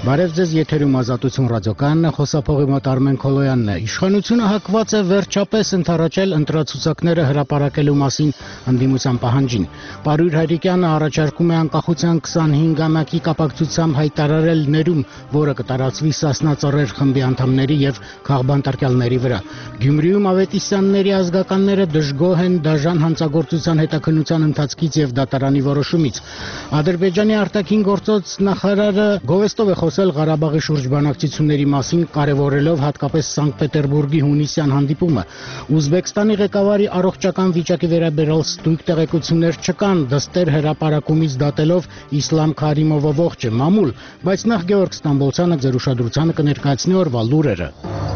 Բարև ձեզ, եթերում Ազատություն ռադիոկայանն է, խոսափողի մոտ Արմեն Քոլոյանն է։ Իշխանությունը հակված է վերջապես ընդառաջել ընտրացուցակները հրապարակելու մասին ընդդիմության պահանջին։ Պարույր Հայրիկյանը առաջարկում է անկախության 25-ամյակի կապակցությամբ հայտարարել ներում, որը կտարածվի Սասնա Ծռեր խմբի անդամների եւ քաղբանտարկյալների վրա։ Գյումրիում Ավետիսյանների ազգականները դժգոհ են դաժան հանցագործության հետաքննության ընթացքից եւ դատարանի որոշումից։ Ադրբեջանի արտաքին գործոց նախարարը գովեստով է Ղարաբաղի շուրջ բանակցությունների մասին, կարևորելով հատկապես Սանկտ Պետերբուրգի հունիսյան հանդիպումը։ Ուզբեկստանի ղեկավարի առողջական վիճակի վերաբերյալ ստույգ տեղեկություններ չկան, դստեր հրապարակումից դատելով Իսլամ Քարիմովը ողջ է, մամուլ, բայց նախ Գեորգ Ստամբոլցյանը ձեր ուշադրությանը կներկայացնի օրվա լուրերը։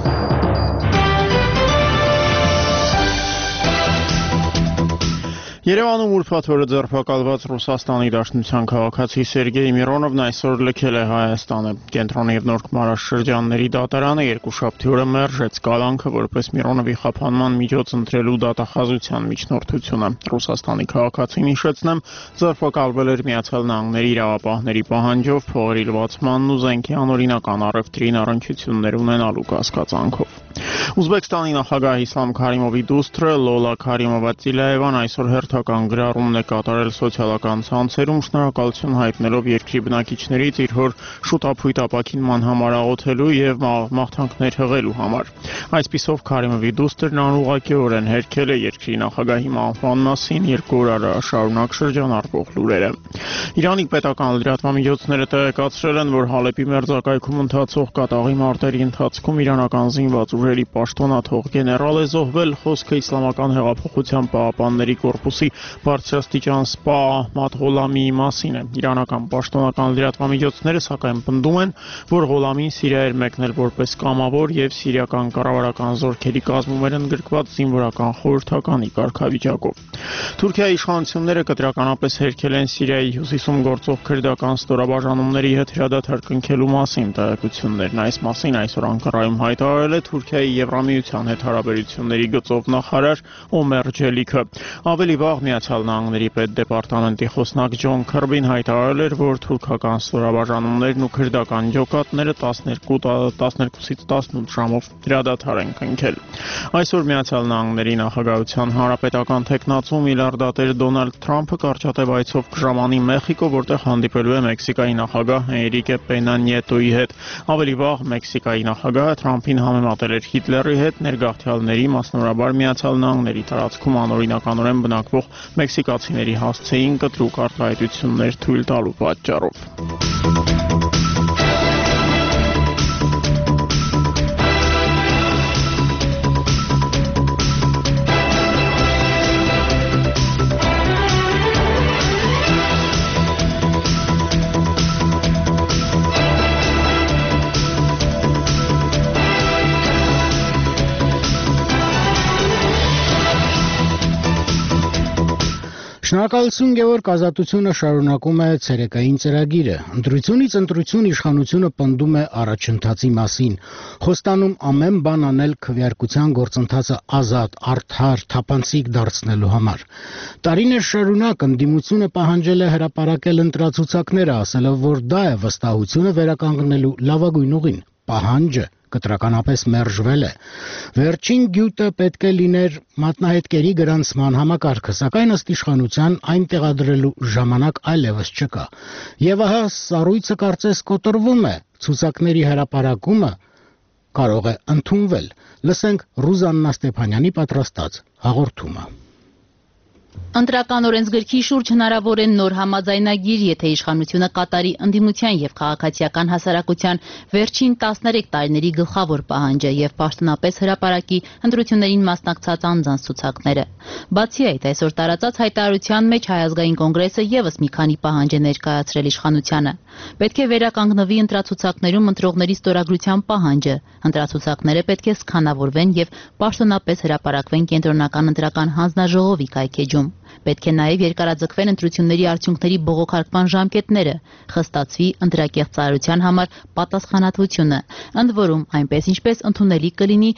Երևանում ուրբաթ օրը ձերբակալված Ռուսաստանի Դաշնության քաղաքացի Սերգեյ Միրոնովն այսօր լքել է Հայաստանը։ Կենտրոնի եւ Նոր Քմարաշրջանների դատարանը երկուշաբթի օրը մերժեց կալանքը որպես Միրոնովի խափանման միջոց ընտրելու դատախազության միջնորդությունը։ Ռուսաստանի քաղաքացին, հիշեցնեմ, ձերբակալվել էր Միացյալ Նահանգների իրավապահների պահանջով փողերի լվացմանն ու զենքի անօրինական առևտրին առնչություններ ունենալու կասկածանքով։ Ուզբեկստանի նախագահ Իսլամ Քարիմովի դուստրը Լոլա Քարիմովա-Տիլաևան այսօր հերթական գրառումն է կատարել սոցիալական ցանցերում, շնորհակալություն հայտնելով երկրի բնակիչներից իր հոր շուտափույթ ապաքինման համար աղոթելու եւ մաղթանքներ հղելու համար։ Այսպիսով Քարիմովի դուստրն անուղղակիորեն հերքել է երկրի նախագահի մահվան մասին 2 օր շարունակ շրջանառվող լուրերը։ Իրանի պետական լրատվամիջոցները տեղեկացրել են, որ Հալեպի մերձակայքում ընթացող կատաղի մարտերի ընթացքում իրանական զինված ուժերի պաշտոնաթող գեներալ է զոհվել, խոսքը Իսլամական հեղափոխության պահապանների կորպուսի բարձրաստիճան սպա Ահմադ Ղոլամիի մասին է։ Իրանական պաշտոնական լրատվամիջոցները սակայն պնդում են, որ Ղոլամին Սիրիա էր մեկնել որպես կամավոր եւ սիրիական կառավարական զորքերի կազմում էր ընդգրկված զինվորական խորհրդականի կարգավիճակով։ Թուրքիայի իշխանությունները կտրականապես հերքել են Սիրիայի հյուսիսում գործող քրդական ստորաբաժանումների հետ հրադադար կնքելու մասին տեղեկություններն։ Այս մասին այսօր Անկարայում հայտարարել է Թուրքիայի Եվրամիության հետ հարաբերությունների գծով նախարար Օմեր Ջելիքը։ Ավելի վաղ Միացյալ Նահանգների պետդեպարտամենտի խոսնակ Ջոն Քըրբին հայտարարել էր, որ թուրքական ստորաբաժանումներն ու քրդական ջոկատները 12-ից 18 ժամով հրադադար են կնքել։ Այսօր Միացյալ Նահանգների նախագահության հանրապետական տեխնացու միլիարդատեր Դոնալդ Թրամփը կարճատև այցով կժամանի Մեխիկո, որտեղ հանդիպելու է Մեքսիկայի նախագահ Էնրիկե Պենա Նիետոյի հետ։ Ավելի վաղ Մեքսիկայի նախագահը Թրամփին համեմատել էր Հիտլերի հետ, ներգաղթյալների, մասնավորաբար Միացյալ Նահանգների տարածքում անօրինականորեն բնակվող մեքսիկացիների հասցեին կտրուկ արտահայտություններ թույլ տալու պատճառով։ Շնորհակալություն Գեորգ, Ազատությունը շարունակում է ցերեկային ծրագիրը։ Ընտրությունից ընտրություն իշխանությունը պնդում է առաջընթացի մասին, խոստանում ամեն բան անել քվեարկության գործընթացը ազատ, արդար, թափանցիկ դարձնելու համար։ Տարիներ շարունակ ընդդիմությունը պահանջել է հրապարակել ընտրացուցակները, ասելով, որ դա է վստահությունը վերականգնելու լավագույն ուղին։ Պահանջը կտրականապես մերժվել է։ Վերջին գյուտը պետք է լիներ մատնահետքերի գրանցման համակարգը, սակայն ըստ իշխանության այն տեղադրելու ժամանակ այլևս չկա։ Եվ ահա սառույցը կարծես կոտրվում է, ցուցակների հրապարակումը կարող է ընդունվել։ Լսենք Ռուզաննա Ստեփանյանի պատրաստած հաղորդումը։ Ընտրական օրենսգրքի շուրջ հնարավոր է նոր համաձայնագիր, եթե իշխանությունը կատարի ընդդիմության եւ քաղաքացիական հասարակության վերջին 13 տարիների գլխավոր պահանջը եւ պաշտոնապես հրապարակի ընտրություններին մասնակցած անձանց ցուցակները։ Բացի այդ, այսօր տարածած հայտարարության մեջ Հայ ազգային կոնգրեսը եւս մի քանի պահանջ է ներկայացրել իշխանությանը։ Պետք է վերականգնվի ընտրացուցակներում ընտրողների ստորագրության պահանջը։ Ընտրացուցակները պետք է սկանավորվեն եւ պաշտոնապես հրապարակվեն կենտրոնական ընտրական հանձնաժողովի կայքեջում։ Պետք է նաև երկարաձգվեն ընտրությունների արդյունքների բողոքարկման ժամկետները, խստացվի ընտրակեղծարարության համար պատասխանատվությունը, ընդ որում այնպես ինչպես ընդունելի կլինի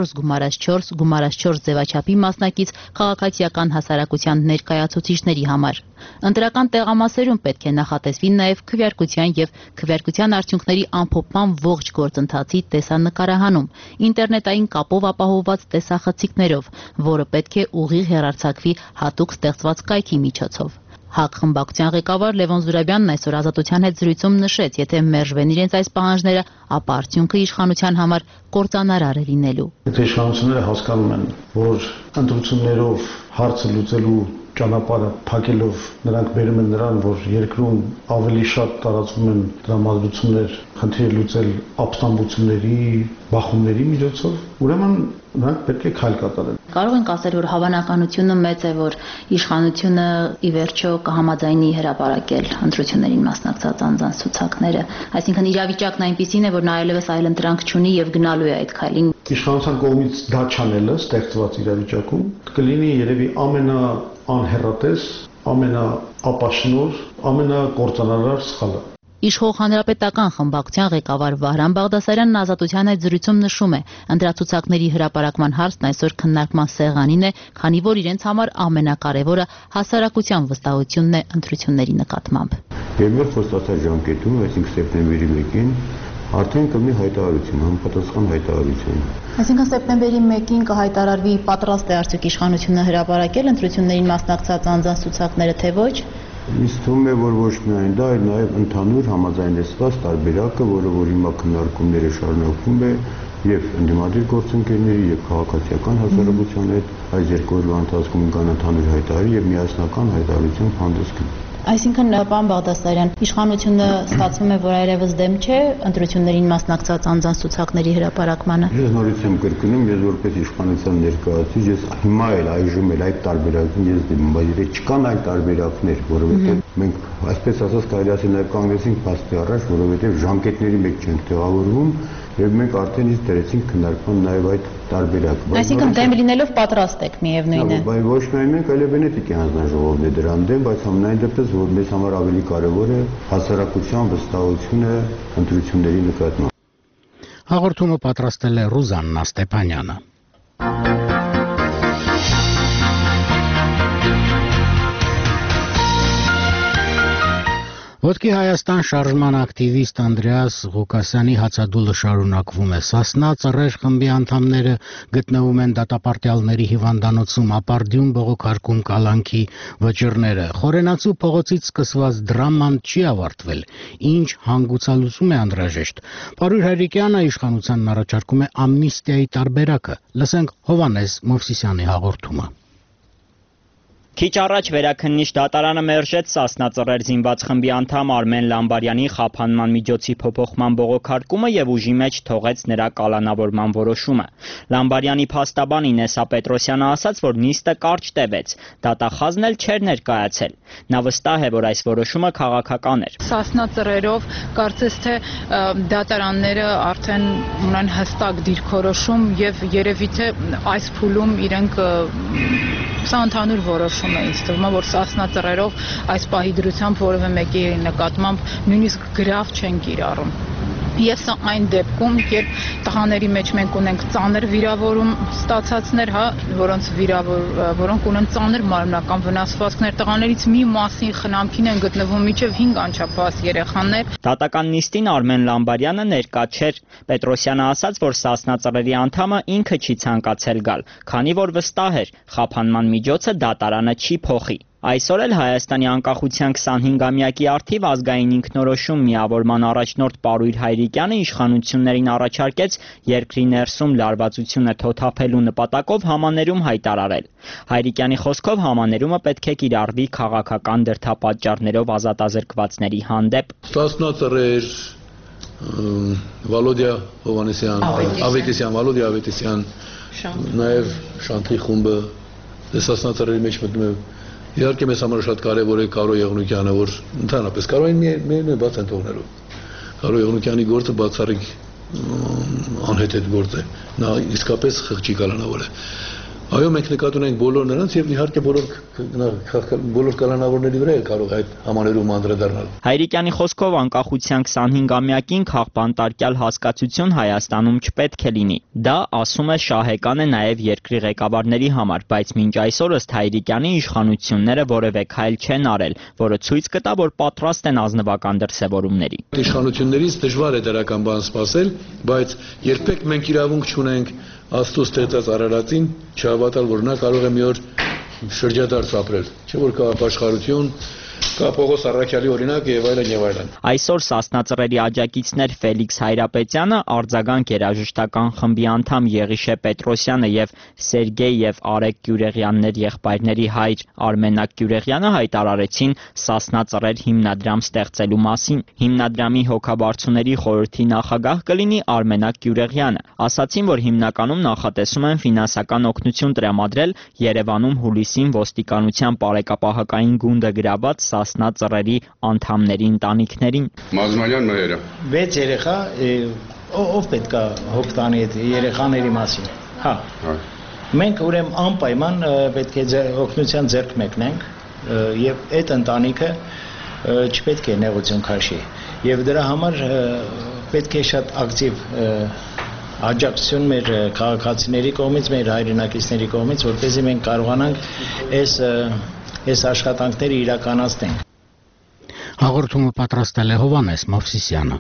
4x4 ձևաչափի մասնակից քաղաքացիական հասարակության ներկայացուցիչների համար։ Ընտրական տեղամասերում պետք է նախատեսվի նաև քվեարկության եւ քվեարկության արդյունքների ամփոփման ողջ գործընթացի տեսանկարահանում, ինտերնետային կապով ապահովված տեսախցիկներով, որը պետք է ուղիղ հեռարձակվի հատուկ ստեղծված կայքի միջոցով։ ՀԱԿ խմբակցության ղեկավար Լևոն Զուրաբյանն այսօր Ազատության հետ զրույցում նշեց, եթե մերժվեն իրենց այս պահանջները, ապա արդյունքը իշխանության համար կործանարար է լինելու։ Եթե իշխանությունները հասկանում են, որ ընտրություններով հարցը լուծելու ճանապարհը փակելով նրանք բերում են նրան, որ երկրում ավելի շատ տարածվում են դրամատուրգներ, խնդիրը լուծել ապստամբությունների, բախումների միջոցով, ուրեմն նրանք պետք է քայլ կատարեն։ Կարող ենք ասել, որ հավանականությունը մեծ է, որ իշխանությունը ի վերջո կհամաձայնի հրապարակել ընտրություններին մասնակցած անձանց ցուցակները, այսինքն իրավիճակն այնպիսին է, որ նա այլևս այլ ընտրանք չունի եւ գնալու է այդ քայլին։ Իշխանության կողմից դա չանելը ստեղծված իրավիճակում կլինի երևի անհեռատես, ամենաապաշնոր, ամենակործանարար սխալը։ Իշխող հանրապետական խմբակցության ղեկավար Վահրամ Բաղդասարյանն Ազատության այդ զրույցում նշում է, ընտրացուցակների հրապարակման հարցն այսօր քննարկման սեղանին է, քանի որ իրենց համար ամենակարևորը հասարակության վստահությունն է ընտրությունների նկատմամբ։ Երբ խոստացած ժամկետում, այսինքն սեպտեմբերի 1-ին, արդեն կլինի հայտարարություն, համապատասխան հայտարարություն։ Այսինքն սեպտեմբերի 1-ին կհայտարարվի պատրաստ է արդյոք իշխանությունը հրապարակել ընտրություններին մասնակցած անձանց ցուցակները, թե ոչ։ Ինձ թվում է, որ ոչ միայն դա, այլ նաև ընդհանուր համաձայնեցված տարբերակը, որը որ հիմա քննարկումները շարունակվում է եւ ընդդիմադիր գործընկերների եւ քաղաքացիական հասարակության հետ այս երկու օրվա ընթացքում կան ընդհանուր հայտարարի եւ միասնական հայտարարություն հանդես գնի։ Այսինքն, պարոն Բաղդասարյան, իշխանությունը ստացվում է, որ այլևս դեմ չէ ընտրություններին մասնակցած անձանց ցուցակների հրապարակմանը։ Ես նորից եմ կրկնում, ես որպես իշխանության ներկայացուցիչ, ես հիմա էլ այժմ էլ այդ տարբերակին ես դեմ եմ, բայց եթե չկան այլ տարբերակներ, որովհետև մենք այսպես ասած կարելի ասել նաև կանգնեցինք փաստի առաջ, որովհետև ժամկետների մեջ չենք տեղավորվում եւ մենք արդեն իսկ դրեցինք քննարկման նաև այդ տարբերակը։ Այսինքն դեմ լինելով պատրաստ եք միևնույն է։ Բայց ոչ միայն մենք, այլև Վենետիկի հանձնաժողովն է դրան դեմ, բայց համենայն դեպս որ մեզ համար ավելի կարևոր է հասարակության վստահությունը ընտրությունների նկատմամբ։ Հաղորդումը պատրաստել է Ռուզաննա Ստեփանյանը։ Ոտքի Հայաստան շարժման ակտիվիստ Անդրեաս Ղուկասյանի հացադուլը շարունակվում է։ Սասնա ծռեր խմբի անդամները գտնվում են դատապարտյալների հիվանդանոցում, ապարդյուն բողոքարկում կալանքի վճիռները։ Խորենացու փողոցից սկսված դրաման չի ավարտվել, ինչ հանգուցալուծում է անհրաժեշտ։ Պարույր Հայրիկյանը իշխանությանն առաջարկում է ամնիստիայի տարբերակը։ Լսենք Հովհաննես Մովսիսյանի հաղորդումը։ Քիչ առաջ վերաքննիչ դատարանը մերժեց Սասնա ծռեր զինված խմբի անդամ Արմեն Լամբարյանի խափանման միջոցի փոփոխման բողոքարկումը եւ ուժի մեջ թողեց նրա կալանավորման որոշումը։ Լամբարյանի փաստաբան Ինեսա Պետրոսյանը ասաց, որ նիստը կարճ տևեց, դատախազն էլ չէր ներկայացել։ Նա վստահ է, որ այս որոշումը քաղաքական էր։ Սասնա ծռերով կարծես թե դատարանները արդեն ունեն հստակ դիրքորոշում եւ երևի թե այս փուլում իրենք սա ընդհանուր որոշում է, ինձ թվում է, որ Սասնա ծռերով այս պահի դրությամբ որևէ մեկի նկատմամբ նույնիսկ գրավ չեն կիրառում։ Եվ սա այն դեպքում, երբ տղաների մեջ մենք ունենք ծանր վիրավորում ստացածներ, որոնք ունեն ծանր մարմնական վնասվածքներ, տղաներից մի մասին խնամքին են գտնվում մինչև 5 անչափահաս երեխաներ։ Դատական նիստին Արմեն Լամբարյանը ներկա չէր։ Պետրոսյանը ասաց, որ Սասնա ծռերի անդամը ինքը չի ցանկացել գալ, քանի որ վստահ էր, խափանման միջոցը դատարանը չի փոխի։ Այսօր էլ Հայաստանի անկախության 25-ամյակի առթիվ ազգային ինքնորոշում միավորման առաջնորդ Պարույր Հայրիկյանը իշխանություններին առաջարկեց երկրի ներսում լարվածությունը թոթափելու նպատակով համաներում հայտարարել։ Հայրիկյանի խոսքով համաներումը պետք է կիրառվի քաղաքական դրդապատճառներով ազատազրկվածների հանդեպ։ Սասնա ծռեր, Վալոդիա Հովհաննեսյան, Վալոդիա Ավետիսյան, նաև Շանթի խումբը Սասնա ծռերի մեջ մտնում է։ Իհարկե մեզ համար շատ կարևոր է Կարո Եղունյանը, որ ընդհանրապես կարող են միայն բաց են թողնելու։ Կարո Եղունյանի գործը բացառիկ անհեթեթ գործ է։ Նա իսկապես խղճի կալանավոր է։ Այո, մենք նկատի ունենք բոլոր նրանց եւ իհարկե բոլոր կալանավորների վրա էլ կարող է այդ համաներում անդրադառնալ։ Հայրիկյանի խոսքով անկախության 25-ամյակին քաղբանտարկյալ հասկացություն Հայաստանում չպետք է լինի։ Դա, ասում է, շահեկան է նաեւ երկրի ղեկավարների համար, բայց մինչ այսօր ըստ Հայրիկյանի իշխանությունները որևէ քայլ չեն արել, որը ցույց կտա, որ պատրաստ են ազնվական դրսևորումների։ Իշխանություններից դժվար է դրական բան սպասել, բայց երբեք մենք իրավունք չունենք Աստծո ստեղծած Արարածին չհավատալ, որ նա կարող է մի օր շրջադարձ ապրել, չէ՞ որ կա ապաշխարություն, կա Պողոս Առաքյալի օրինակ եւ այլն եւ այլն։ Այսօր Սասնա ծռերի աջակիցներ Ֆելիքս Հայրապետյանը, արձագանք երաժշտական խմբի անդամ Եղիշե Պետրոսյանը եւ Սերգեյ եւ Արեգ Գյուրեղյաններ եղբայրների հայր Արմենակ Գյուրեղյանը հայտարարեցին Սասնա ծռեր հիմնադրամ ստեղծելու մասին։ Հիմնադրամի հոգաբարձուների խորհրդի նախագահ կլինի Արմենակ Գյուրեղյանը։ Ասացին, որ հիմնականում նախատեսում են ֆինանսական օգնություն տրամադրել Երևանում հուլիսին ոստիկանության բարեկապահական գունդը գրաված Սասնա ծռերի անդամների ընտանիքներին։ Մազմանյան մայրը 6 երեխա, ով պետք է հոգ տանի այդ երեխաների մասին։ Հա։ Մենք ուրեմն անպայման պետք է օգնության ձեռք մեկնենք եւ այդ ընտանիքը չպետք է նեղություն քաշի։ Եվ դրա համար պետք է շատ ակտիվ աջակցություն մեր քաղաքացիների կողմից, մեր հայրենակիցների կողմից, որպեսզի մենք կարողանանք այս աշխատանքները իրականացնենք։ Հաղորդումը պատրաստել է Հովհաննես Մովսիսյանը։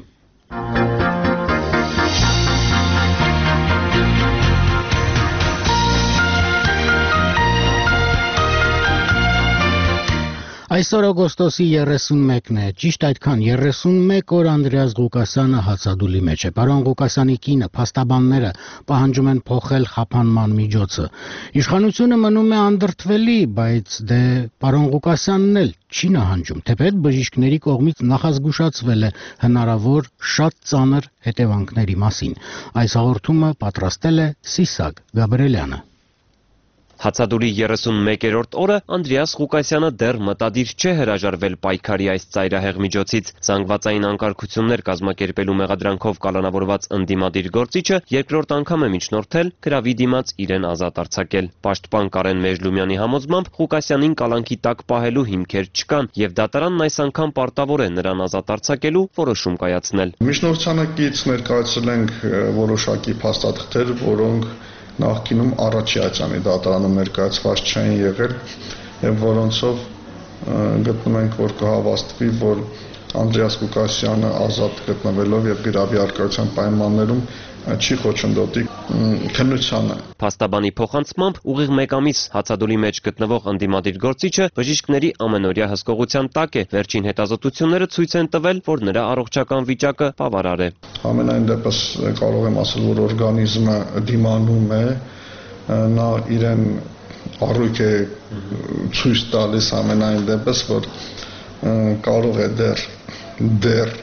Այսօր օգոստոսի 31-ն է, ճիշտ այդքան 31 օր Անդրեաս Ղուկասյանը հացադուլի մեջ է։ Պարոն Ղուկասյանի կինը, փաստաբանները պահանջում են փոխել խափանման միջոցը։ Իշխանությունը մնում է անդրդվելի, բայց դե պարոն Ղուկասյանն էլ չի նահանջում, թեպետ բժիշկների կողմից նախազգուշացվել է հնարավոր շատ ծանր հետևանքների մասին։ Այս հաղորդումը պատրաստել է Սիսակ Գաբրելյանը։ Հացադուլի 31-րդ օրը Անդրեաս Ղուկասյանը դեռ մտադիր չէ հրաժարվել պայքարի այս ծայրահեղ միջոցից։ Զանգվածային անկարգություններ կազմակերպելու մեղադրանքով կալանավորված ընդդիմադիր գործիչը երկրորդ անգամ է միջնորդել գրավի դիմաց իրեն ազատ արձակել։ Պաշտպան Կարեն Մեժլումյանի համոզմամբ Ղուկասյանին կալանքի տակ պահելու հիմքեր չկան եւ դատարանն այս անգամ պարտավոր է նրան ազատ արձակելու որոշում կայացնել։ Միջնորդանակից ներկայացրել ենք որոշակի փաստաթղթեր, որոնք նախկինում առաջի ացանի դատարանում ներկայացված չեն եղել եւ որոնցով գտնում ենք, որ կհավաստվի, որ Անդրեաս Ղուկասյանը ազատ գտնվելով եւ գրավի արկայության պայմաններում չի խոչընդոտի քննությանը։ Փաստաբանի փոխանցմամբ ուղիղ 1 ամիս հացադուլի մեջ գտնվող ընդդիմադիր գործիչը բժիշկների ամենօրյա հսկողության տակ է։ Վերջին հետազոտությունները ցույց են տվել, որ նրա առողջական վիճակը բավարար է։ Ամենայն դեպս կարող եմ ասել, որ օրգանիզմը դիմանում է, նա իրեն առույգ է ցույց տալիս ամենայն դեպս, որ կարող է դեռ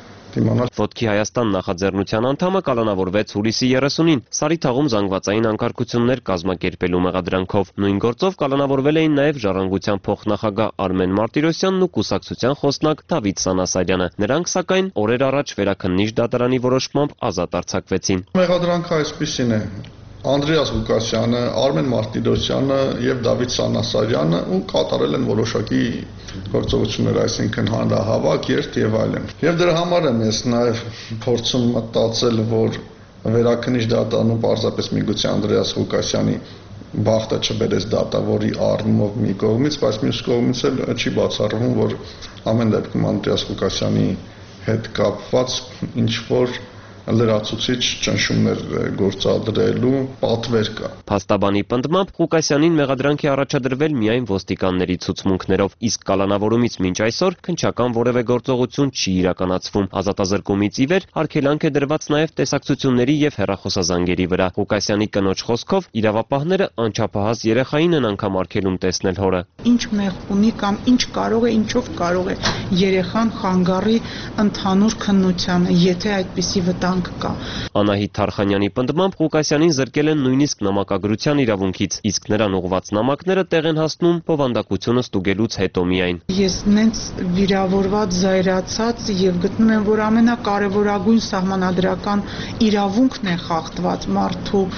Ոտքի Հայաստան նախաձեռնության անդամը կալանավորվեց հուլիսի 30-ին Սարիթաղում զանգվածային անկարգություններ կազմակերպելու մեղադրանքով։ Նույն գործով կալանավորվել էին նաև Ժառանգության փոխնախագահ Արմեն Մարտիրոսյանն ու կուսակցության խոսնակ Դավիթ Սանասարյանը։ Նրանք սակայն օրեր առաջ Վերաքննիչ դատարանի որոշմամբ ազատ արձակվեցին։ Մեղադրանքը այսպիսին է. Անդրեաս Ղուկասյանը, Արմեն Մարտիրոսյանը եւ Դավիթ Սանասարյանը ու կատարել են որոշակի գործողություններ, այսինքն հանրահավաք, երթ եւ այլն։ Եվ դրա համար եմ ես նաեւ փորձում մտածել, որ Վերաքննիչ դատարանում պարզապես միգուցե Անդրեաս Ղուկասյանի բախտը չբերեց դատավորի առումով մի կողմից, բայց մյուս կողմից էլ չի բացառվում, որ ամեն դեպքում Անդրեաս Ղուկասյանի հետ կապված ինչ որ լրացուցիչ ճնշումներ գործադրելու պատվեր կա։ Փաստաբանի պնդմամբ Ղուկասյանին մեղադրանք է առաջադրվել միայն ոստիկանների ցուցմունքներով, իսկ կալանավորումից մինչ այսօր քննչական որևէ գործողություն չի իրականացվում։ Ազատազրկումից ի վեր արգելանք է դրված նաև տեսակցությունների եւ հեռախոսազանգերի վրա։ Ղուկասյանի կնոջ խոսքով իրավապահները անչափահաս երեխային են անգամ արգելում տեսնել հորը։ Ինչ մեղք ունի կամ ինչ կարող է, ինչով կարող է երեխան խանգարի ընդհանուր քննությանը, եթե այդպիսի վտանգ կա։ Անահիտ Թարխանյանի պնդմամբ Ղուկասյանին զրկել են նույնիսկ նամակագրության իրավունքից, իսկ նրան ուղղված նամակները տեղ են հասնում բովանդակությունը ստուգելուց հետո միայն։ Ես նենց վիրավորված, զայրացած եւ գտնում եմ, որ ամենակարևորագույն սահմանադրական իրավունքն է խախտված մարդու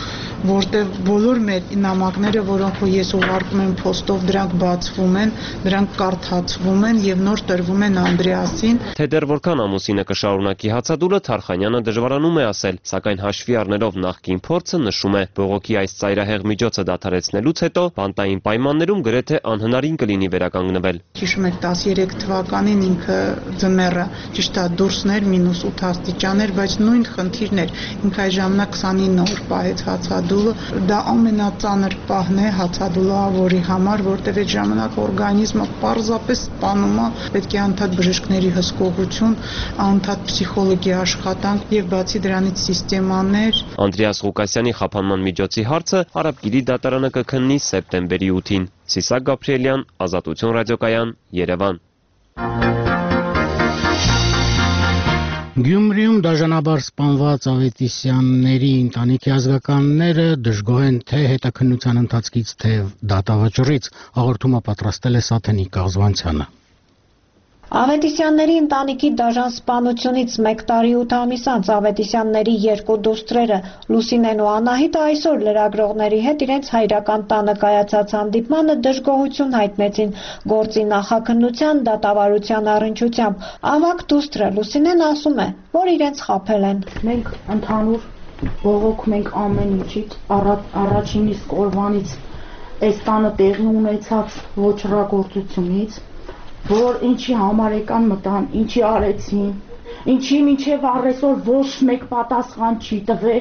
որտեղ բոլոր մեր նամակները, որոնք ես ուղարկում եմ փոստով, դրանք բացվում են, դրանք կարդացվում են եւ նոր տրվում են Անդրեասին։ Թե դեռ որքան ամուսինը կշարունակի հացադուլը, Թարխանյանը դժվարանում է ասել, սակայն հաշվի առնելով նախկին փորձը նշում է, բողոքի այս ծայրահեղ միջոցը դադարեցնելուց հետո բանտային պայմաններում գրեթե անհնարին կլինի վերականգնվել։ Հիշում եք 13 թվականին ինքը ձմեռը ճիշտ է դուրսներ -8 աստիճան էր, բայց նույն խնդիրն էր։ Ինքը այդ ժամանակ 29 օր պահեց հացադուլը, դա ամենածանր պահն է հացադուլավորի համար, որտեղ այդ ժամանակ օրգանիզմը պարզապես սպանում է, պետք է անդադ բժիշկների հսկողություն, անդադ պսիխոլոգի աշխատանք եւ բացի դրանից սիստեմաներ։ Անդրեաս Ղուկասյանի խափանման միջոցի հարցը Արաբգիրի դատարանը կքննի սեպտեմբերի 8-ին։ Սիսակ Գաբրիելյան, Ազատություն ռադիոկայան, Երևան։ Գյումրիում դաժանաբար սպանված Ավետիսյանների ընտանիքի ազգականները դժգոհ են թե հետաքննության ընթացքից, թե դատավճռից, հաղորդումը պատրաստել է Սաթենիկ Կաղզվանցյանը։ Ավետիսյանների ընտանիքի դաժան սպանությունից 1 տարի 8 ամիս անց Ավետիսյանների 2 դուստրերը Լուսինեն ու Անահիտը այսօր լրագրողների հետ իրենց հայրական տանը կայացած հանդիպմանը դժգոհություն հայտնեցին գործի նախաքննության դատավարության առնչությամբ։ Ավագ դուստրը Լուսինեն ասում է, որ իրենց խաբել են։ Մենք ընդհանուր բողոքում ենք ամեն ինչից, առաջին իսկ օրվանից այս տանը տեղի ունեցած ոչռագործությունից, որ ինչի համար եկան մտան, ինչի արեցին, ինչի մինչև առեսօր ոչ մեկ պատասխան չի տվել,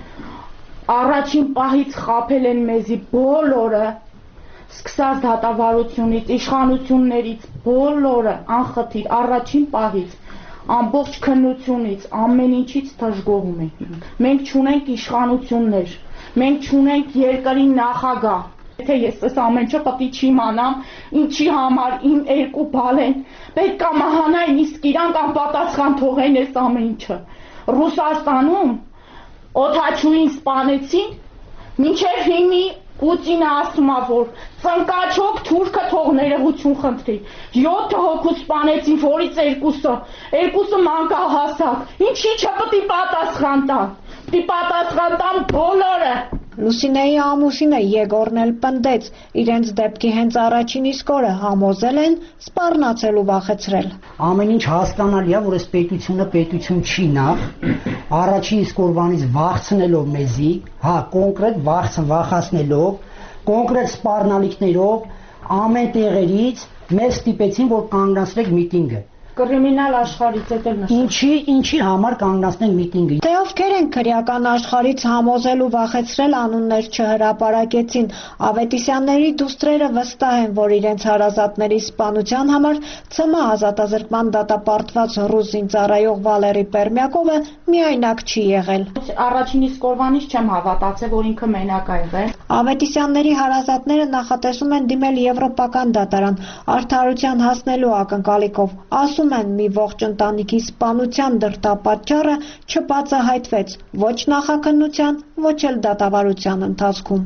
առաջին պահից խաբել են մեզի բոլորը, սկսած դատավարությունից, իշխանություններից, բոլորը անխտիր, առաջին պահից, ամբողջ քննությունից, ամեն ինչից դժգոհում ենք։ Մենք չունենք իշխանություններ, մենք չունենք երկրի նախագահ։ Եթե ես այս ամեն ինչը պետք է չիմանամ, ինչի համար իմ 2 բալ են, պետք է մահանային, իսկ իրանք անպատասխան թողեն այս ամեն ինչը։ Ռուսաստանում օդաչուին սպանեցին, մինչև հիմի Պուտինը ասում է, որ ծնկաչոք թուրքը թող ներողություն խնդրի։ 7 հոգու սպանեցին, որից 2-ը մանկահասակ։ Ինչի՞ չպետք է պատասխան տան։ Պետք է պատասխան տան բոլորը։ Լուսինեի ամուսինը Եգորն էլ պնդեց, իրենց դեպքի հենց առաջին իսկ օրը համոզել են սպառնացել ու վախեցրել։ Ամեն ինչ հասկանալի է, որ այս պետությունը պետություն չի նախ, առաջին իսկ օրվանից վախցնելով մեզի, կոնկրետ վախացնելով, կոնկրետ սպառնալիքներով, ամեն տեղերից մեզ ստիպեցին, որ կանգնացրեք միտինգը։ Կրիմինալ աշխարհից էլ նշել։ Ինչի համար կանգնացնենք միտինգը։ Թե ովքեր են քրեական աշխարհից համոզել ու վախեցրել անուններ չհրապարակեցին, Ավետիսյանների դուստրերը վստահ են, որ իրենց հարազատների սպանության համար ՑՄ ազատազրկման դատապարտված ռուսին ծառայող Վալերի Պերմյակովը միայնակ չի եղել։ Առաջին իսկ օրվանից չեմ հավատացել, որ ինքը մենակ է եղել։ Ավետիսյանների հարազատները նախատեսում են դիմել Եվրոպական դատարան արդարության հասնելու ակնկալիքով։ Ասում են, մի ողջ ընտանիքի սպանության դրդապատճառը չբացահայտվեց ոչ նախաքննության, ոչ էլ դատավարության ընթացքում։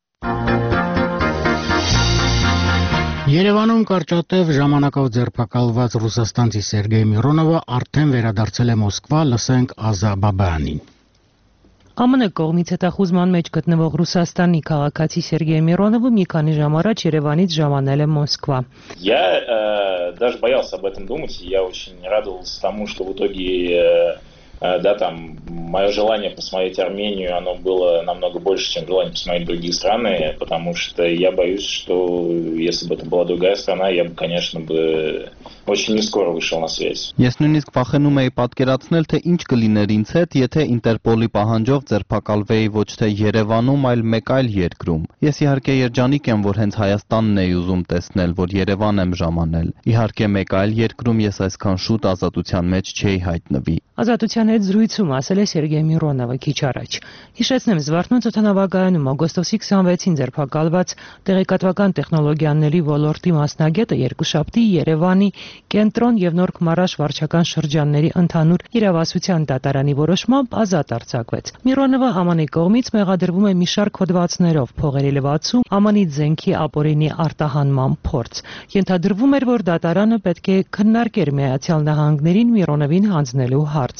Երևանում կարճատև ժամանակով ձերբակալված ռուսաստանցի Սերգեյ Միրոնովը արդեն վերադարձել է Մոսկվա, լսենք Ազա Բաբայանին։ ԱՄՆ կողմից հետախուզման մեջ գտնվող Ռուսաստանի քաղաքացի Սերգեյ Միրոնովը մի քանի ժամ առաջ Երևանից ժամանել է Մոսկվա։ Я даже боялся об этом думать, я очень радовался тому, что в итоге да, там, мое желание посмотреть Армению, оно было намного больше, чем желание посмотреть другие страны, потому что я боюсь, что если бы это была другая страна, я бы, конечно, очень не скоро вышел на связь. Ես նույնիսկ վախենում էի պատկերացնել, թե ինչ կլիներ ինձ հետ, եթե Ինտերպոլի պահանջով ձերբակալվեի ոչ թե Երևանում, այլ մեկ այլ երկրում։ Ես իհարկե երջանիկ եմ, որ հենց Հայաստանն էի ուզում տեսնել, որ Երևան եմ ժամանել։ Իհարկե մեկ այլ երկրում ես այսքան շուտ ազատության մեջ չէի հայտնվի։ Ազատության հետ զրույցում ասել է Սերգեյ Միրոնովը քիչ առաջ։ Հիշեցնեմ, Զվարթնոց օդանավակայանում օգոստոսի 26-ին ձերբակալված տեղեկատվական տեխնոլոգիաների ոլորտի մասնագետը երկուշաբթի Երևանի Կենտրոն եւ Նոր Քմարաշ վարչական շրջանների ընդհանուր իրավասության դատարանի որոշմամբ ազատ արձակվեց։ Միրոնովը ԱՄՆ կողմից մեղադրվում է մի շարք հոդվածներով փողերի լվացում, ԱՄՆ-ի զենքի ապօրինի արտահանման փորձ։ Ենթադրվում էր, որ դատարանը պետք է քննարկեր Միացյալ Նահանգներին Միրոնովին հանձնելու հարցը, սակայն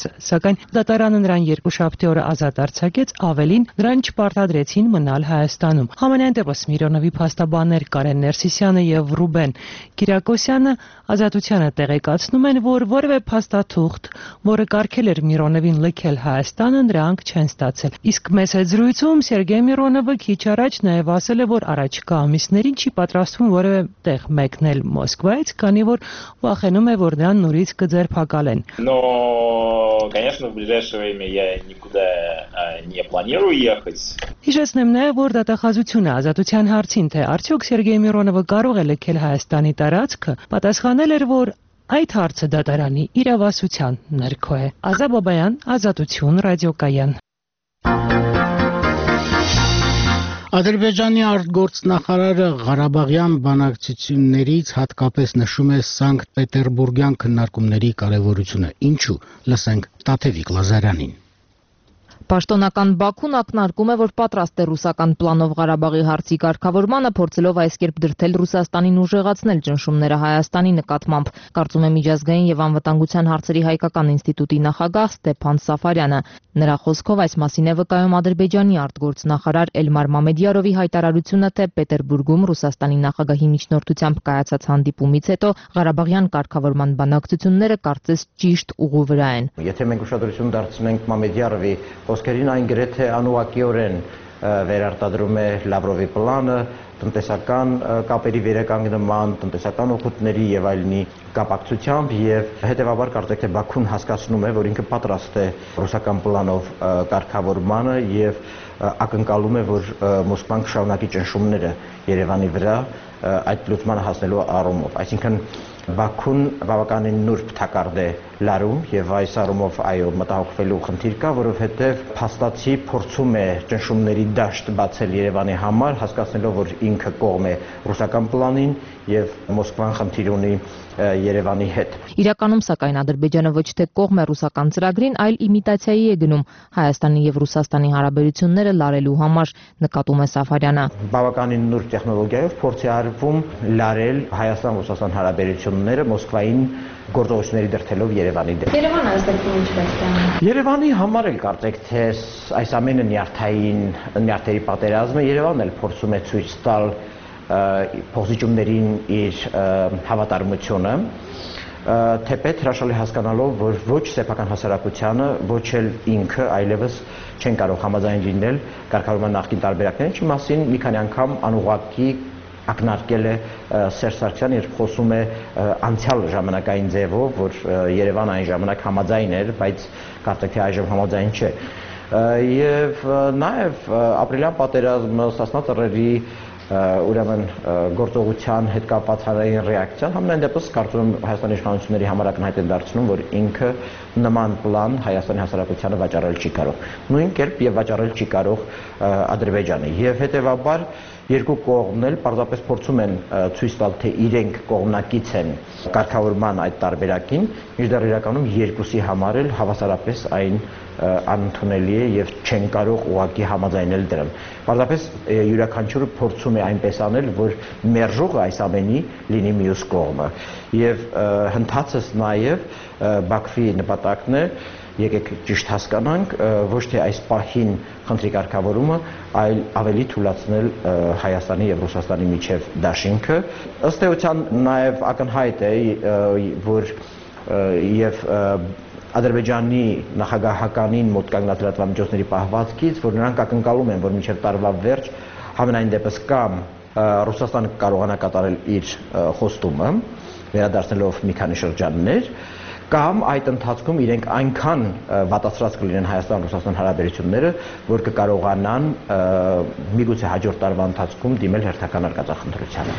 սակայն դատարանը նրան երկուշաբթի օրը ազատ արձակեց, ավելին նրան չպարտադրեցին մնալ Հայաստանում։ Համենայն դեպս Միրոնովի փաստաբաններ Կարեն Ներսիսյանը եւ Ռուբեն Կիրակոսյանը ազատությանը տեղեկացնում են, որ որևէ փաստաթուղթ, որը կարգել էր Միրոնովին լքել Հայաստանը, նրանք չեն ստացել։ Իսկ մեծ հետ զրույցում Սերգեյ Միրոնովը քիչ առաջ նաև ասել է, որ առաջիկա ամիսներին չի պատրաստվում որևէ տեղ մեկնել Մոսկվայից, քանի որ վախենում է, որ նրան նորից կձերբակալեն։ Конечно, в ближайшее время я никуда не планирую ехать. Հիշեցնեմ նաև, որ դատախազությունը ազատության հարցին, թե արդյոք Սերգեյ Միրոնովը կարող է լքել Հայաստանի տարածքը, պատասխանել էր, որ այդ հարցը դատարանի իրավասության ներքո է։ Ազա Բաբայան, Ազատություն, ռադիոկայան։ Ադրբեջանի արտգործնախարարը Ղարաբաղյան բանակցություններից հատկապես նշում է Սանկտ Պետերբուրգյան քննարկումների կարևորությունը։ Ինչու՞։ Լսենք Տաթևիկ Լազարյանին։ Պաշտոնական Բաքուն ակնարկում է, որ պատրաստ է ռուսական պլանով Ղարաբաղի հարցի կարգավորմանը, փորձելով այս կերպ դրդել Ռուսաստանին ուժեղացնել ճնշումները Հայաստանի նկատմամբ, կարծում է Միջազգային եւ անվտանգության հարցերի հայկական ինստիտուտի նախագահ Ստեփան Սաֆարյանը։ Նրա խոսքով այս մասին է վկայում Ադրբեջանի արտգործնախարար Էլմար Մամեդյարովի հայտարարությունը, թե Պետերբուրգում Ռուսաստանի նախագահի միջնորդությամբ կայացած հանդիպումից հետո Ղարաբաղյան կարգավորման բանակցությունները կարծես ճիշտ ուղու վրա են։ Եթե մենք ուշադրություն դարձնենք Մամեդյարովի խոսքերին, այն գրեթե անուղղակիորեն վերարտադրում է Լավրովի պլանը, տնտեսական կապերի վերականգնման, տնտեսական օգուտների եւ այլնի կապակցությամբ եւ հետեւաբար կարծեք թե Բաքուն հասկացնում է, որ ինքը պատրաստ է ռուսական պլանով կարգավորմանը եւ ակնկալում է, որ Մոսկվան կշարունակի ճնշումները Երևանի վրա այդ լուծմանը հասնելու առումով։ Այսինքն Բաքուն բավականին նուրբ թակարդ է լարում եւ այս առումով այո մտահոգվելու խնդիր կա, որովհետեւ փաստացի փորձում է ճնշումների դաշտ բացել Երևանի համար, հասկացնելով, որ ինքը կողմ է ռուսական պլանին եւ Մոսկվան խնդիր ունի Երևանի հետ։ Իրականում սակայն Ադրբեջանը ոչ թե կողմ է ռուսական ծրագրին, այլ իմիտացիայի է գնում Հայաստանի եւ Ռուսաստանի հարաբերությունները լարելու համար, նկատում է Սաֆարյանը։ Բավականին նուրբ տեխնոլոգիայով փորձ է արվում լարել Հայաստան-Ռուսաստան հարաբերությունները Մոսկվային գործողությունների դրդելով Երևանի դեմ։ Երևանը այս դեպքում ինչ է։ Երևանի համար էլ կարծեք թե այս ամենը նյարդերի պատերազմ է, Երևանն էլ փորձում է ցույց տալ փոխզիջումներին իր հավատարմությունը, թեպետ հրաշալի հասկանալով, որ ոչ սեփական հասարակությանը, ոչ էլ ինքը այլևս չեն կարող համաձայն լինել կարգավորման նախկին տարբերակների մասին, մի քանի անգամ անուղղակի ակնարկել է Սերժ Սարգսյանը, երբ խոսում է անցյալ ժամանակային ձևով, որ Երևանը այն ժամանակ համաձայն էր, բայց կարծեք թե այժմ համաձայն չէ։ Եվ նաև ապրիլյան պատերազմը, Սասնա ծռերի ուրեմն գործողության հետ կապված հանրային ռեակցիան համենայն դեպս կարծում եմ Հայաստանի իշխանությունների համար ակնհայտ են դարձնում, որ ինքը նման պլան Հայաստանի հասարակությանը վաճառել չի կարող։ Նույն կերպ եւ վաճառել չի կարող Ադրբեջանը։ Եվ հետեւաբար երկու կողմն էլ պարզապես փորձում են ցույց տալ, թե իրենք կողմնակից են կարգավորման այդ տարբերակին, մինչդեռ իրականում երկուսի համար էլ հավասարապես այն անընդունելի է եւ չեն կարող ուղղակի համաձայնել դրան։ Պարզապես յուրաքանչյուրը փորձում է այնպես անել, որ մերժողը այս ամենի լինի մյուս կողմը։ Եվ հնդածս նաեւ Բաքվի նպատակն է եկեք ճիշտ հասկանանք, ոչ թե այս պահին խնդրի կարգավորումը, այլ ավելի թույլատրել Հայաստանի եւ Ռուսաստանի միջև դաշինքը։ Ըստ էության նաեւ ակնհայտ է, որ եւ Ադրբեջանի նախագահականին մոտ կանգնած լրատվամիջոցների պահվածքից, որ նրանք ակնկալում են, որ մինչև տարվա վերջ համենայն դեպս կամ Ռուսաստանը կարողանա կատարել իր խոստումը, վերադարձնելով մի քանի շրջաններ, կամ այդ ընթացքում իրենք այնքան վատացրած կլինեն Հայաստան-Ռուսաստան հարաբերությունները, որ կկարողանան միգուցե հաջորդ տարվա ընթացքում դիմել հերթական արկածախնդրությանը։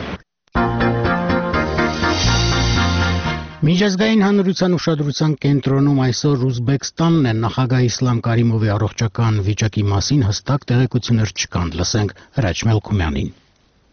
Միջազգային հանրության ուշադրության կենտրոնում այսօր Ուզբեկստանն է, նախագահ Իսլամ Կարիմովի առողջական վիճակի մասին հստակ տեղեկություններ չկան, լսենք Հրաչ Մելքումյանին։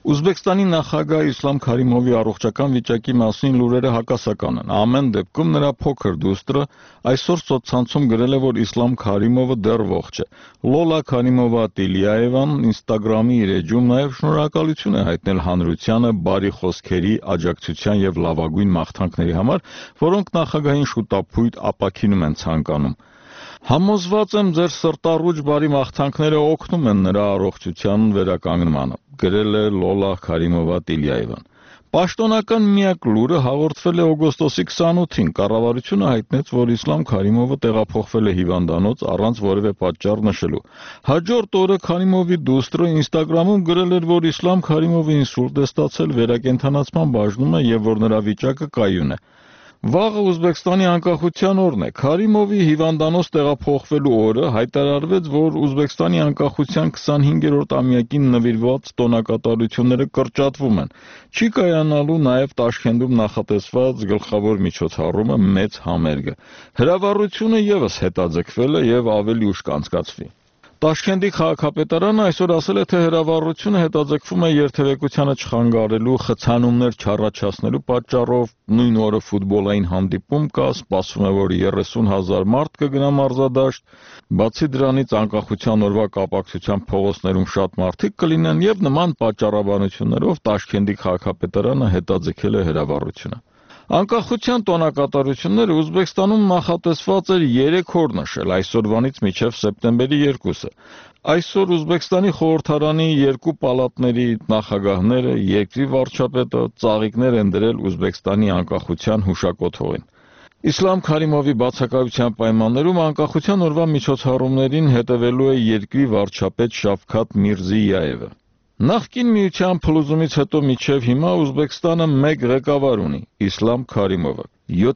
Ուզբեկստանի նախագահ Իսլամ Քարիմովի առողջական վիճակի մասին լուրերը հակասական են։ Ամեն դեպքում նրա փոքր դուստրը այսօր սոցցանցում գրել է, որ Իսլամ Քարիմովը դեռ ողջ է։ Լոլա Քարիմովա Տիլիաևան Instagram-ի իր էջում նաև շնորհակալություն է հայտնել հանրությանը բարի խոսքերի, աջակցության եւ լավագույն մաղթանքների համար, որոնք նախագահին շուտապույտ ապաքինում են ցանկանում։ Համոզված եմ ձեր սրտառուչ բարի մաղթանքները օգնում են նրա առողջության վերականգնմանը, գրել է Լոլա Քարիմովա Տիլիաևան։ Պաշտոնական միակ լուրը հաղորդվել է օգոստոսի 28-ին։ Կառավարությունը հայտնեց, որ Իսլամ Քարիմովը տեղափոխվել է հիվանդանոց առանց որևէ պատճառ նշելու։ Հաջորդ օրը Քարիմովի դուստրը Instagram-ում գրել էր, որ Իսլամ Քարիմովը ինսուլտ է ստացել, վերակենդանացման բաժնում է եւ որ նրա վիճակը կայուն է։ Վաղը Ուզբեկստանի անկախության օրն է։ Քարիմովի հիվանդանոց տեղափոխվելու օրը հայտարարվեց, որ Ուզբեկստանի անկախության 25-րդ ամյակին նվիրված տոնակատարությունները կրճատվում են։ Չի կայանալու նաև Տաշքենտում նախատեսված գլխավոր միջոցառումը մեծ համերգը։ Հրավառությունը եւս հետաձգվել է եւ ավելի ուշ կանցկացվի։ Տաշքենտի քաղաքապետարանը այսօր ասել է, թե հրավառությունը հետաձգվում է երթևեկությանը չխանգարելու, խցանումներ չառաջացնելու պատճառով։ Նույն օրը ֆուտբոլային հանդիպում կա, սպասվում է, որ 30,000 մարդ կգնա մարզադաշտ։ Բացի դրանից անկախության օրվա կապակցությամբ փողոցներում շատ մարդիկ կլինեն եւ նման պատճառաբանություններով Տաշքենտի քաղաքապետարանը հետաձգել է հրավառությունը։ Անկախության տոնակատարությունները Ուզբեկստանում նախատեսված էր 3 օր նշել, այսօրվանից մինչև սեպտեմբերի 2-ը։ Այսօր Ուզբեկստանի խորհրդարանի 2 պալատների նախագահները, երկրի վարչապետը ծաղիկներ են դրել Ուզբեկստանի անկախության հուշակոթողին։ Իսլամ Քարիմովի բացակայության պայմաններում անկախության օրվա միջոցառումներին հետևելու է երկրի վարչապետ Շավքաթ Միրզիյայևը։ Նախկին միության փլուզումից հետո մինչև հիմա Ուզբեկստանը 1 ղեկավար ունի՝ Իսլամ Քարիմովը։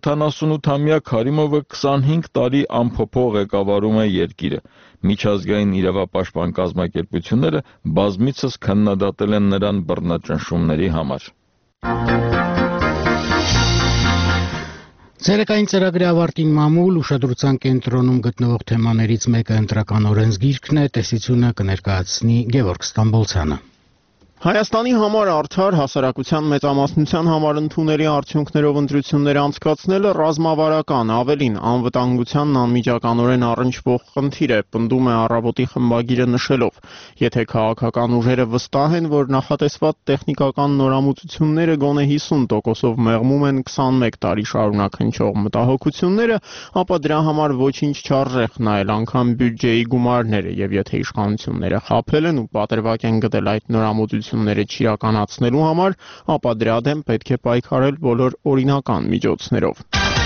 78-ամյա Քարիմովը 25 տարի անփոփոխ ղեկավարում է երկիրը։ Միջազգային իրավապաշտպան կազմակերպությունները բազմիցս քննադատել են նրան բռնաճնշումների համար։ Ցերեկային ծրագրի ավարտին մամուլ ուշադրության կենտրոնում գտնվող թեմաներից մեկը ընտրական օրենսգիրքն է, տեսությունը կներկայացնի Գևորգ Ստամբոլցյանը։ Հայաստանի համար արդար հասարակության մեծամասնության համար ընդունելի արդյունքներով ընտրություններ անցկացնելը ռազմավարական, ավելին անվտանգությանն անմիջականորեն առնչվող խնդիր է, պնդում է Առավոտի խմբագիրը նշելով։ Եթե քաղաքական ուժերը վստահ են, որ նախատեսված տեխնիկական նորամուծությունները գոնե 50%-ով մեղմում են 21 տարի շարունակ հնչող մտահոգությունները, ապա դրա համար ոչինչ չարժեք նայել անգամ բյուջեի գումարները, եւ եթե իշխանությունները խաբել են ու պատրվակ են գտել այդ նորամուծությունները չիրականացնելու համար, ապա դրա դեմ պետք է պայքարել բոլոր օրինական միջոցներով։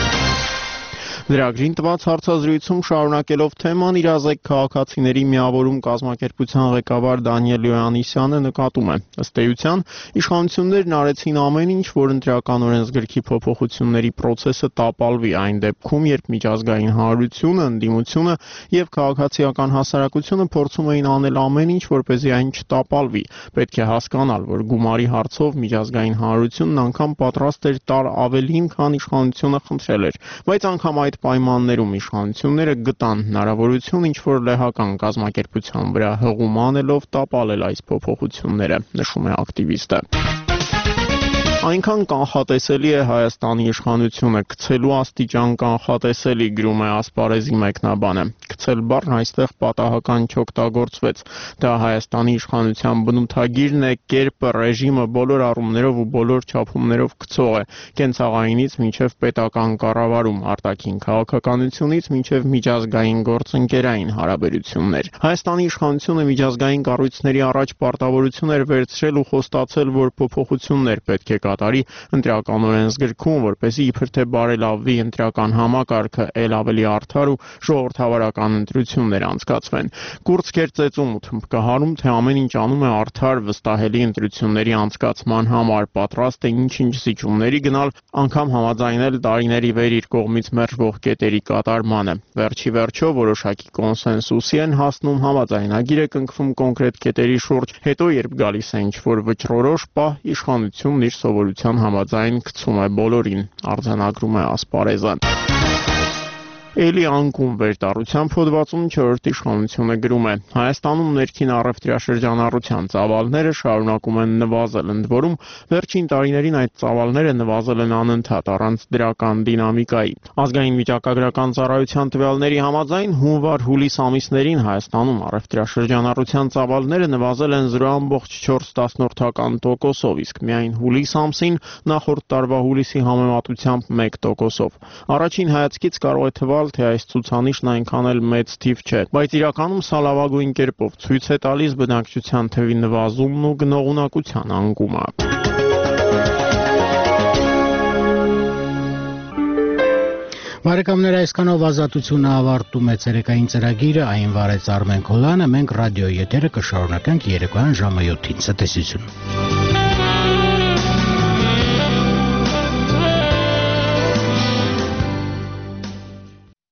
Լրագրին տված հարցազրույցում շարունակելով թեման իրազեկ քաղաքացիների միավորում կազմակերպության ղեկավար Դանիել Յոհաննիսյանը նկատում է. ըստ էության, իշխանություններն արեցին ամեն ինչ, որ ընտրական օրենսգրքի փոփոխությունների process-ը տապալվի այն դեպքում, երբ միջազգային հանրությունը, ընդդիմությունը եւ քաղաքացիական հասարակությունը փորձում էին անել ամեն ինչ, որպեսզի այն չտապալվի։ Պետք է հասկանալ, որ գումարի հարցով միջազգային հանրությունն անգամ պատրաստ էր տալ ավելին, քան իշխանությունը խնդրել էր, բայց անգամ այդ պայմաններում իշխանությունները գտան հնարավորություն ինչ-որ լեհական կազմակերպության վրա հղում անելով տապալել այս փոփոխությունները, նշում է ակտիվիստը։ Այնքան կանխատեսելի է Հայաստանի իշխանությունը, գցելու աստիճան կանխատեսելի, գրում է Ասպարեզի մեկնաբանը։ Գցել բառն այստեղ պատահական չօգտագործվեց։ Դա Հայաստանի իշխանության բնութագիրն է, կերպը, ռեժիմը բոլոր առումներով ու բոլոր չափումներով գցող է, կենցաղայինից մինչև պետական կառավարում, արտաքին քաղաքականությունից մինչև միջազգային գործընկերային հարաբերություններ։ Հայաստանի իշխանությունը միջազգային կառույցների առաջ պարտավորություն էր վերցրել ու խոստացել, որ փոփոխություններ պետք է կատարի ընտրական օրենսգրքում, որպեսզի իբր թե բարելավվի ընտրական համակարգը, ել ավելի արդար ու ժողովրդավարական ընտրություններ անցկացվեն։ Կուրծքեր ծեծում ու թմբկահարում, թե ամեն ինչ անում է արդար, վստահելի ընտրությունների անցկացման համար, պատրաստ է ինչ-ինչ զիջումների գնալ, անգամ համաձայնել տարիների վեր իր կողմից մերժվող կետերի կատարմանը։ Վերջի վերջո որոշակի կոնսենսուսի են հասնում, համաձայնագիր է կնքվում կոնկրետ կետերի շուրջ, հետո երբ գալիս է ինչ-որ վճռորոշ պահ, իշխանությունն իր սովորության համաձայն գցում է բոլորին, արձանագրում է Ասպարեզը։ Էլի անկում վերտառությամբ հոդվածում 4-րդ իշխանությունը գրում է. Հայաստանում ներքին առևտրաշրջանառության ծավալները շարունակում են նվազել, ընդ որում վերջին տարիներին այդ ծավալները նվազել են անընդհատ առանց դրական դինամիկայի։ Ազգային վիճակագրական ծառայության տվյալների համաձայն հունվար-հուլիս ամիսներին Հայաստանում առևտրաշրջանառության ծավալները նվազել են 0.4%-ով, իսկ միայն հուլիս ամսին նախորդ տարվա հուլիսի համեմատությամբ 1%-ով։ Առաջին հայացքից կարող է թվալ, թե այս ցուցանիշն այնքան էլ մեծ թիվ չէ, բայց իրականում սա լավագույն կերպով ցույց է տալիս բնակչության թվի նվազումն ու գնողունակության անկումը։ Բարեկամներ, այսքանով Ազատությունը ավարտում է ցերեկային ծրագիրը, այն վարեց Արմեն Քոլյանը, մենք ռադիոյի եթերը կշարունակենք երեկոյան ժամը 7-ին։ Ցտեսություն։